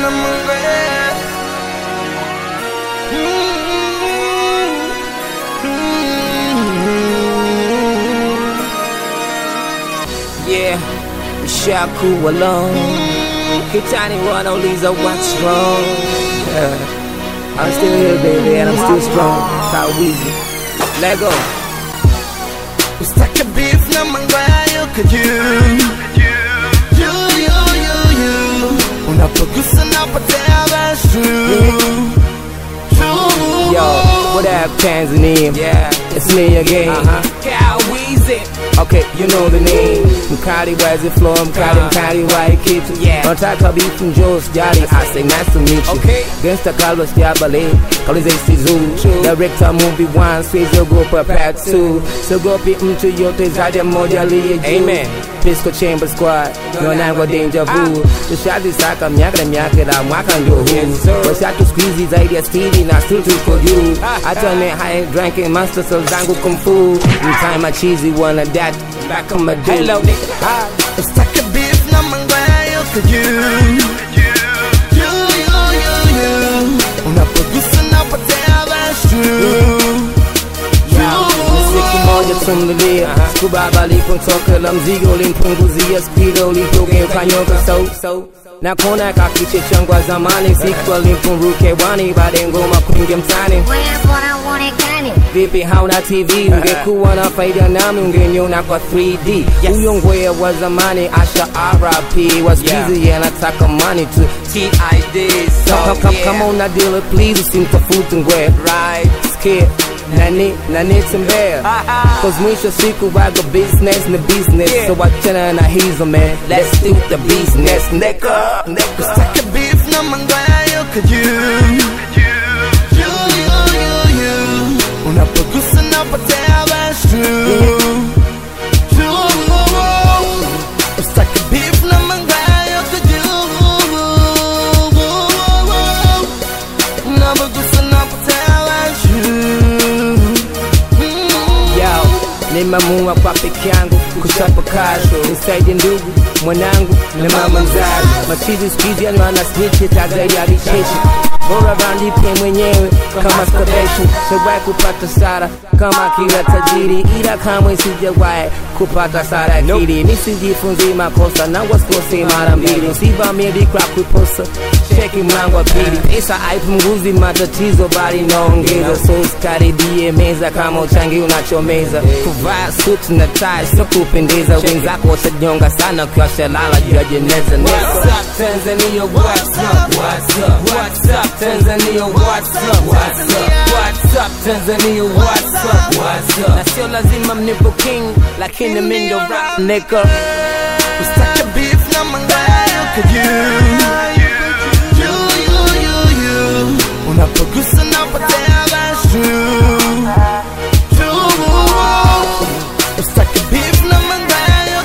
Yeah, Shaku alone. Kitani one only what's wrong. I'm still here, baby, and I'm still strong. How easy. Let go. Ustake beef na mangayo you unapogusa napotea that's true. Yo, what up, Tanzania? Yeah, it's me again. Kawizi. Okay, you know the name. Mkali wazi flow, mkali white kitu. Yeah. Nataka beef from Joe's Jolly. I say nice to meet you. Okay. Gangsta Carlos Diabale. Kalize Sizu. Director movie one, Sweezo go for part 2. So go pi mtu yote zaja moja liye juu. Amen. Pisco Chamber Squad. No nango danger vu. Tushadi saka miaka la mwaka ndio huu. Washatu squeezy zaidi ya Stevie na still too for you. I turn it high drinking monster so zangu kung fu. In time I cheesy one of that. Back on my day. Hello nigga. Ustake beef na mangayo you unapogusa napotea that's true. Siku moja tumlilia Skubaba lipontoka la mzigo limpunguzia speedo lipogeuka nyoka so nakona kakiche changwa zamani siku alimpunruke wani baada ngoma kuingia mtani. Vipi hauna TV ungekuwa na faida nami ungeniona kwa 3D. Huyo ngwea wa zamani Asha RIP was busy anataka money to TID. Come on na deal please usimtafute ngwea right scared nani tembea cause mwisho siku waga business na business so wachana na hizo man let's do the business nigga. Ustake beef na mangayo you unapogusa napotea that's true. Ustake beef na mangayo unapogusa napotea that's true. Nimamua kwa peke yangu kuchapa kasho nisaidie ndugu mwanangu na mama mzazi machizi squeeze ana snitch tagari ya richeshi bora bandipe mwenyewe kama skabeshu sijawahi kupata sara kama kila tajiri ila kamwe sijawahi kupata sara kili nisijifunze makosa na wasikose mara mbili usivamie crack kuposa cheki mlango wa pili pesa haipunguzi matatizo bali naongeza so usikaribie meza kama uchangi unachomeza kuvaa suit na tie sio kupendeza wenzako washanyonga sana ukiwasha lala juu ya jeneza. What's up Tanzania, what's up, what's up, what's up Tanzania, what's up, what's up, what's up Tanzania, what's up, what's up. Na sio lazima mnipo king lakini mimi ndo rap nigga. Ustake beef na mangayo you unapogusa napotea that's true. Ustake beef na mangayo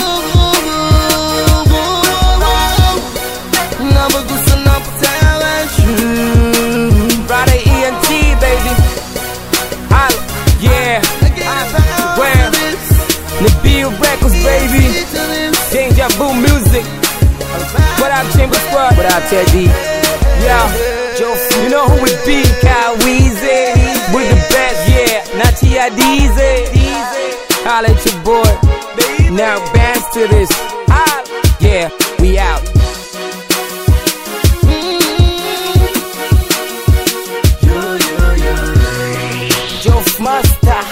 unapogusa napotea that's true. Friday ENT baby. Yeah. Where? Nabil Records baby. Danger Boom Music. What up Chamber Squad? What up Teddy? Yo, you know who it be? Kawizi. We the best, yeah. Not T.I.D.Z. Holla at your boy. Now bounce to this. Yeah, we out. Joe Master.